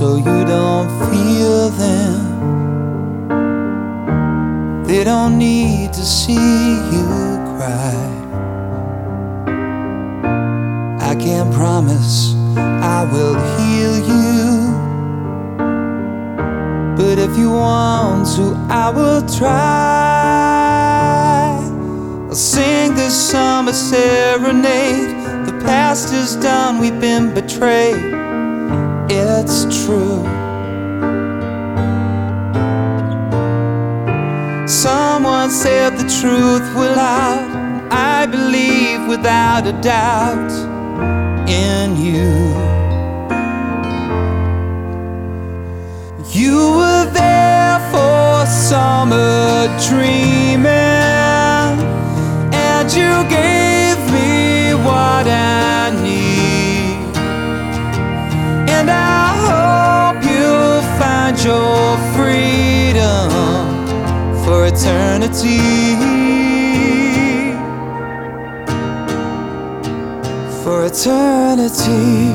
so you don't feel them. They don't need to see you cry. I can't promise I will heal you, but if you want to, I will try. I'll sing this summer serenade. The past is done, we've been betrayed. It's true. Someone said the truth will out. I believe without a doubt in you. You were there for summer dreaming, and you gave me what I need. And I hope you'll find your freedom for eternity. For eternity.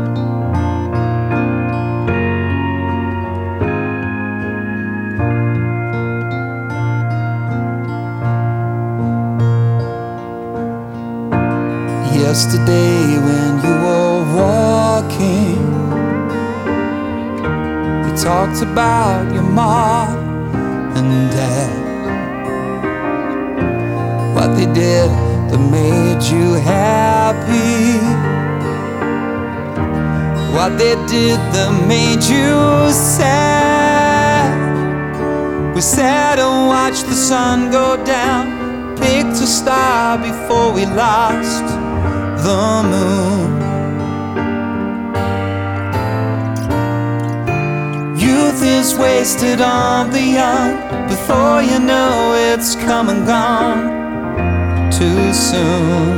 Yesterday when you were walking, you talked about your mom and dad, what they did that made you happy, what they did that made you sad. We sat and watched the sun go down, picked a star before we lost the moon. Youth is wasted on the young. Before you know it's come and gone too soon.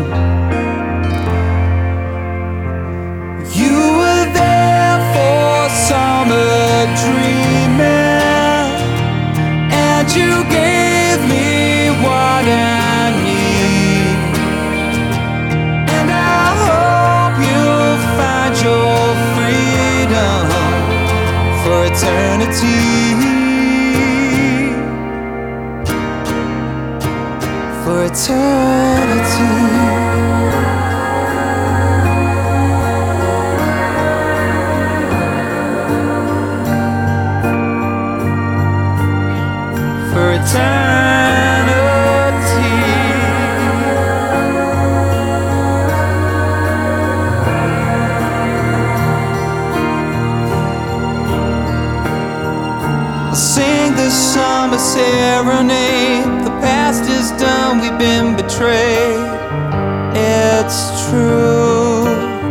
You were there for summer dreaming, and you gave me what I need. And I hope you'll find your freedom for eternity. For eternity. For eternity. I'll sing this summer serenade. The past is done, we've been betrayed. It's true.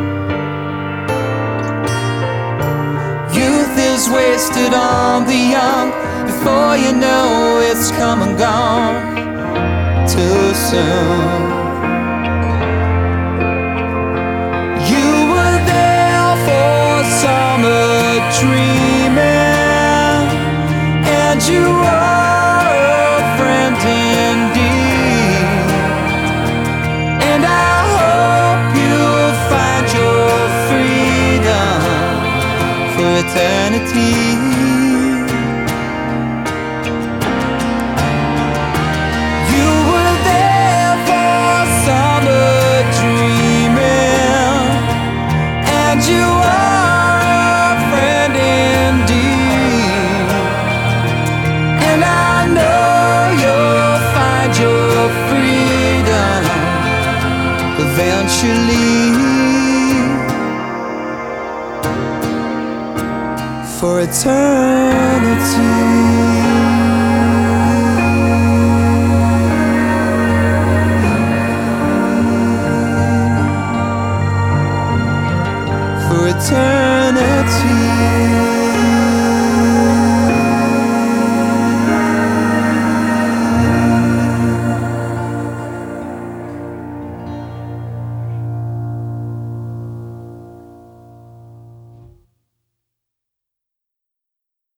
Youth is wasted on the young. Before you know it's come and gone too soon. You were there for summer dreaming, and you are a friend indeed. And I hope you'll find your freedom for eternity. You are a friend indeed, and I know you'll find your freedom eventually. For eternity.